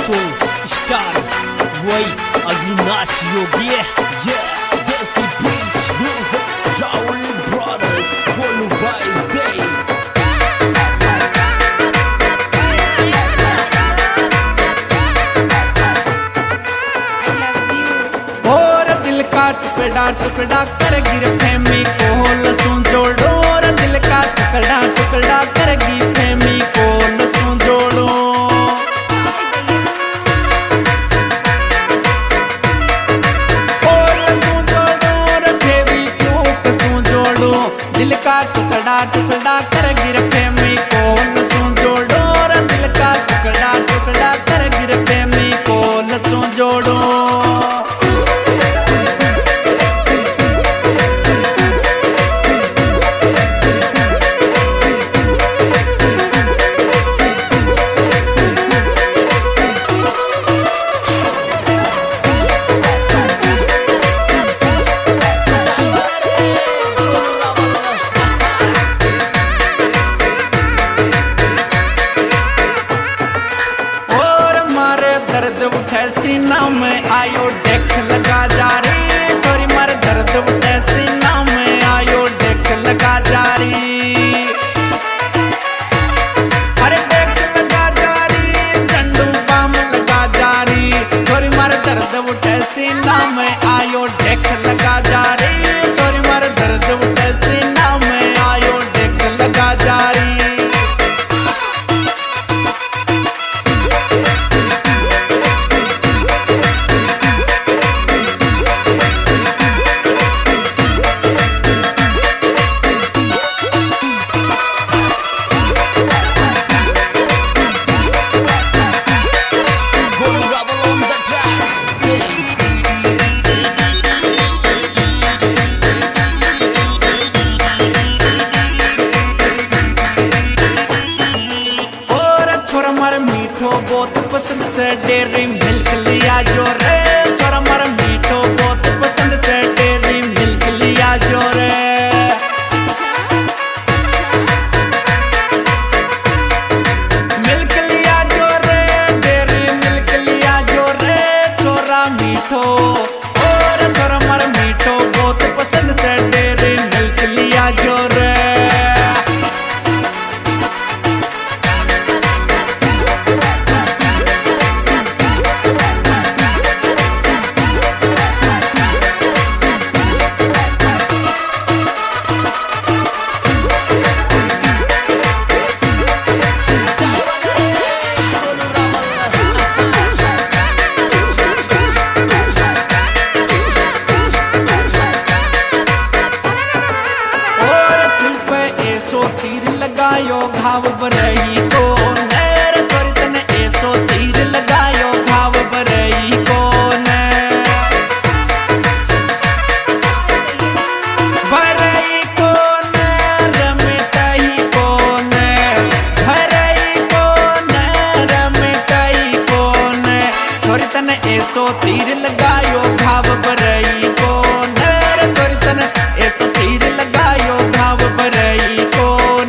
Soul star वही अविनाश योगी देसी beat music Rahul brothers Golu भाई दे और दिल का टुकड़ा टुकड़ा कर गिर फेमी को लसूं जोड़ो और दिल का टुकड़ा टुकड़ा कर गिर फेमी को लसूं जोड़ो और लसूं जोड़ो और फेवी क्यों कसूं जोड़ो दिल का टुकड़ा टुकड़ा कर गिर फेमी को लसूं जोड़ो और दिल का टुकड़ा टुकड़ा कर गिर फेमी को लसूं जोड़ो। दर्द उठे सीना में आयो डेक्स लगा जा रही छोरी मारे दर्द उठे सीना में आयो डेक्स लगा जा रही अरे डेक्स लगा जा रही झंडू बाम लगा जा रही छोरी मारे दर्द उठे सीना में आयो डेक्स लगा जा रही छोरी मारे दर्द उठे सीना में आयो डेक्स लगा जा रही। छोरा मीठो बहुत पसंद से डेयरी मिल्क लिया जो रे छोरा मारा मीठो बहुत पसंद से डेयरी मिल्क लिया जो रे मिल्क लिया जो रे डेयरी मिल्क लिया जो रे छोरा मीठो और छोरा मारा मीठो बहुत पसंद से डेयरी मिल्क लिया जो रे। तीर लगायो घाव बरई को नैर छोरी तने ऐसो तीर लगायो घाव बरई को भरई को रमिटाई को भरई को रमिटाई को छोरी तने ऐसो तीर लगायो घाव बरई को नैर छोरी तने ऐसो तीर लगायो घाव बरई को।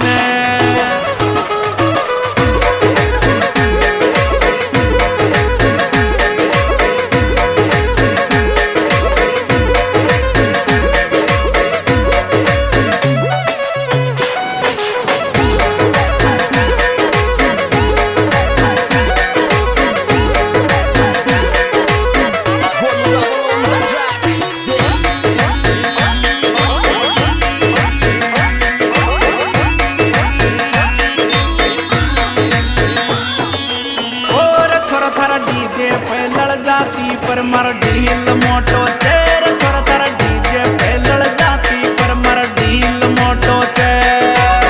डीजे पे लड़ जाती पर मर ढील मोटो चेर छोरा तारा डीजे पे लड़ जाती पर मर ढील मोटो चेर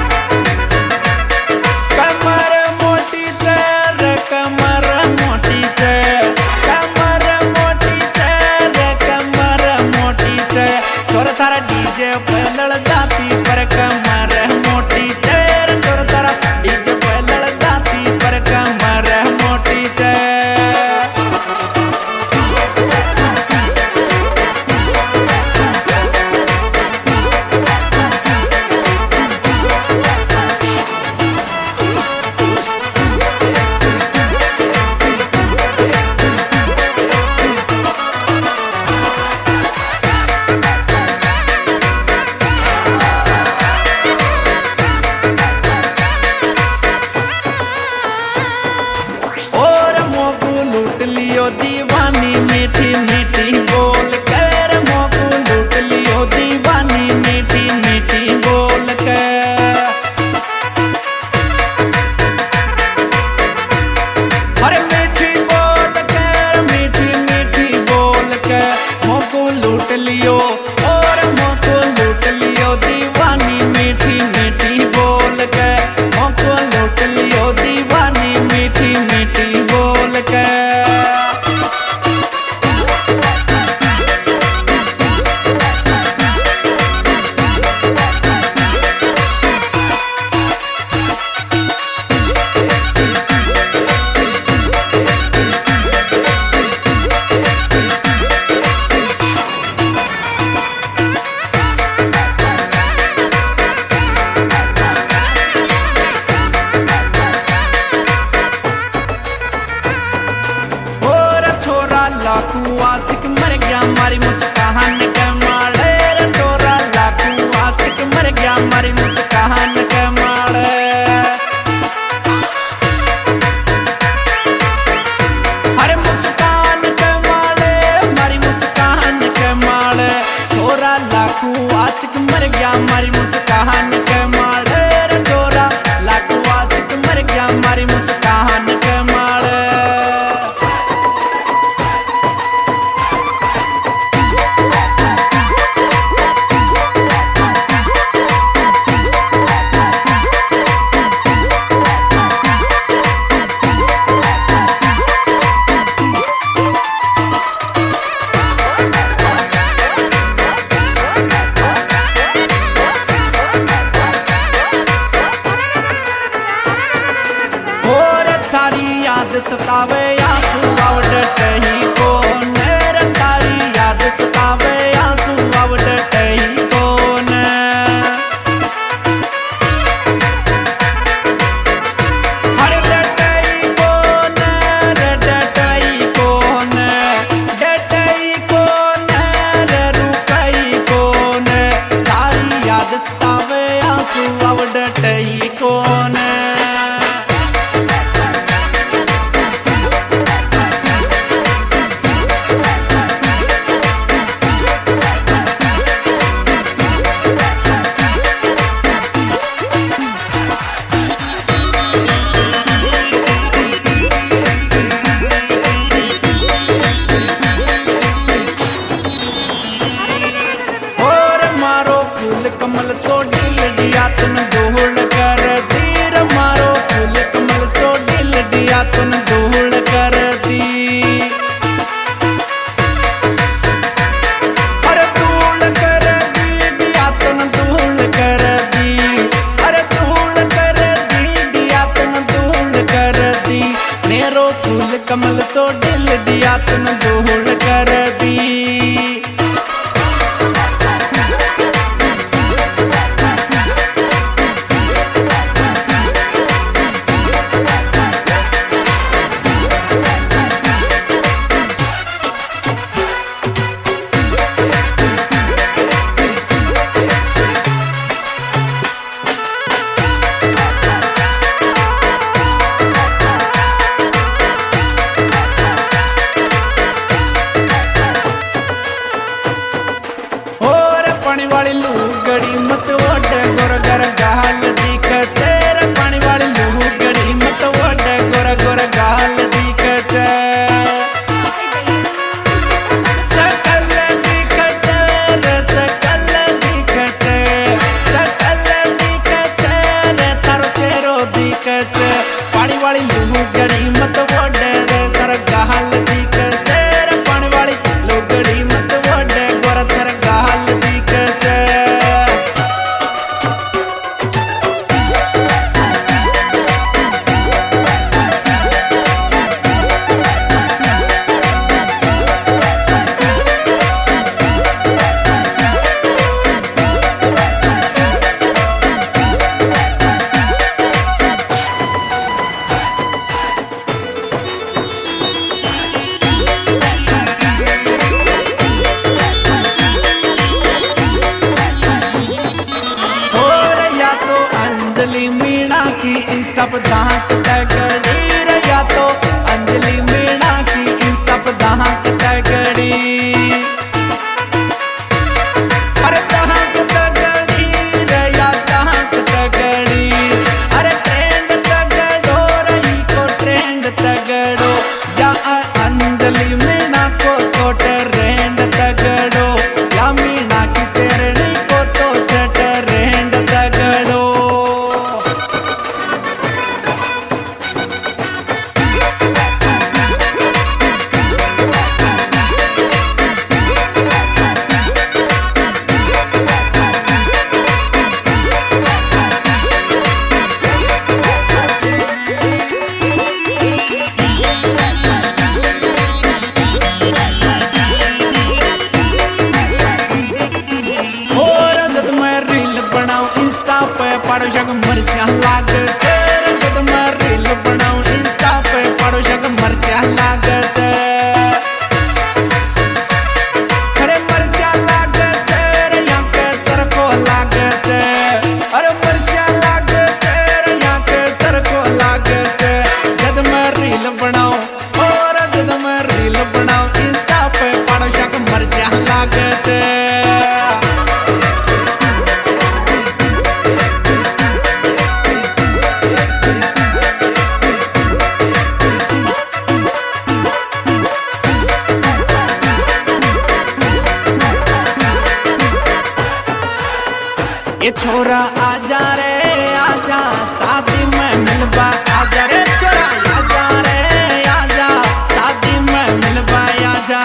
कमर मोटी चेर कमर मोटी चेर कमर मोटी चेर कमर मोटी चेर छोरा तारा डीजे पे लड़ जाती पर कमर मोटी चेर छोरा तारा डीजे पे लड़ जाती पर कमर मोटी चेर। सतावे आंसू आवड़ट ही कोन रे तारी याद सतावे आंसू आवड़ट ही कोन हर डटई कोन रे डटई कोन डटई कोन रे रुकई कोन तारी याद सतावे आंसू आवड़ट ही कोन कमल सो दिल दिया तुन धूल कर दी रे मारो फूल कमल सो दिल दिया तुन धूल कर दी अरे धूल कर दी दिया तुन धूल कर दी अरे धूल कर दी दिया तुन धूल कर दी मेरो फूल कमल सो दिल दिया तुन धूल कर दी पानी वाली लूगड़ी मत ओड गोर गोर गाल दिखते रे पानी वाली लूगड़ी मत ओड गोर गोर गाल दिखते सकल दिखते रे सकल दिखते सकल दिखते रे तारो तेरो दिखते पानी वाली लूगड़ी मत ओड रे गोर गाल दिखते रे पानी वाली लूगड़ी मत ओड गोर तेरा गाल अंजलि मीणा की इंस्टा पर दांत तगड़ी रे या तो अंजलि मीणा की इंस्टा पर दांत तगड़ी अरे दांत तगड़ी रे या दांत तगड़ी अरे ट्रेंड तगड़ो रही को ट्रेंड तगड़ो या अंजलि मीणा को तो ट्रेंड तगड़ो या मीणा की शेरनी को तो ट्रेंड तगड़ो पड़ो जग मर्चा लागत जब मैं रील बनाऊं इंस्टा पे पड़ो जग मर्चा लागत अरे मर्चा लागत रे यहाँ के चरको लागत अरे मर्चा लागत रे यहाँ के चरको लागत जब मैं रील बनाऊं और जब मैं रील बनाऊं इंस्टा पे पड़ो जग मर्चा लागत ये छोरा आजा रे आजा शादी में मिलवा आजा रे छोरा आजा रे आजा शादी में मिलवा आजा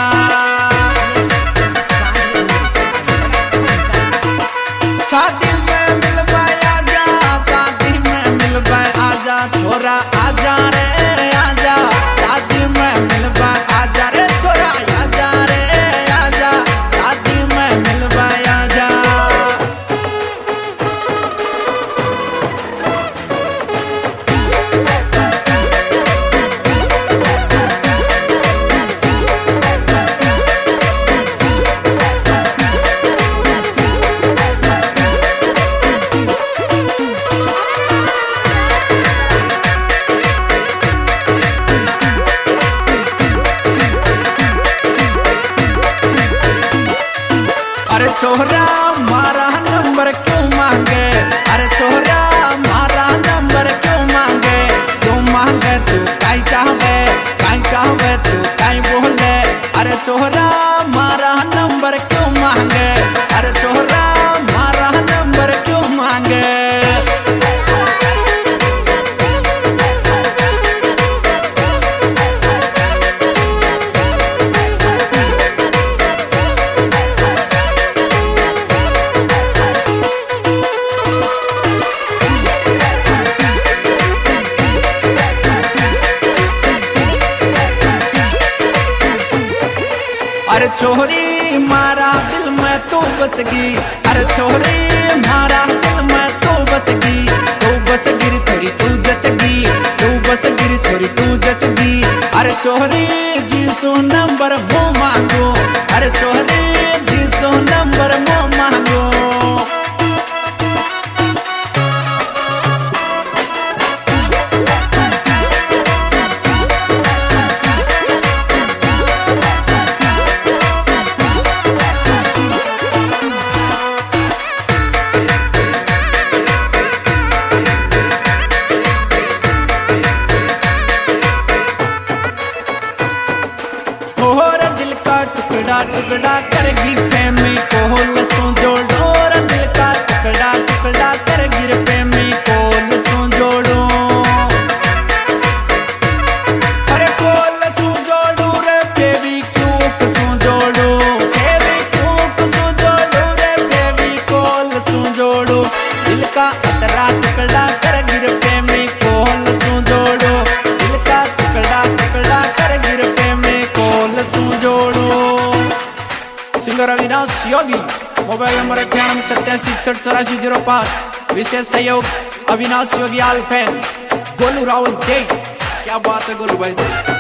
शादी में मिलवा आजा शादी में मिलवा आजा छोरा आजा रे आजा छोरी मारा दिल में तू बस गई, अरे छोरी मारा दिल में तू बस गई, तू बस गिरी छोरी तू जचगी, तू बस गिरी छोरी तू जचगी। अरे छोरी जीसो नंबर वो मांगो, अरे छोरी जीसो नंबर वो मांगो। टुकड़ा टुकड़ा करेगी प्रेमी को लसों जोड़ो, दिल का टुकड़ा टुकड़ा करेगी प्रेमी को लसों जोड़ो। अरे को लसों जोड़ो रे बेबी क्यों कसों जोड़ो, बेबी क्यों कसों जोड़ो रे बेबी को लसों जोड़ो। दिल का अतरा टुकड़ा करेगी प्रेमी को लसों जोड़ो, दिल का टुकड़ा टुकड़ा करेगी प्रेमी को लसों जोड़ो। Singer Avinash Yogi, mobile number 9187644005। विशेष सहयोग अविनाश योगी आल फैन गोलू राहुल जय। क्या बात है गोलू भाई।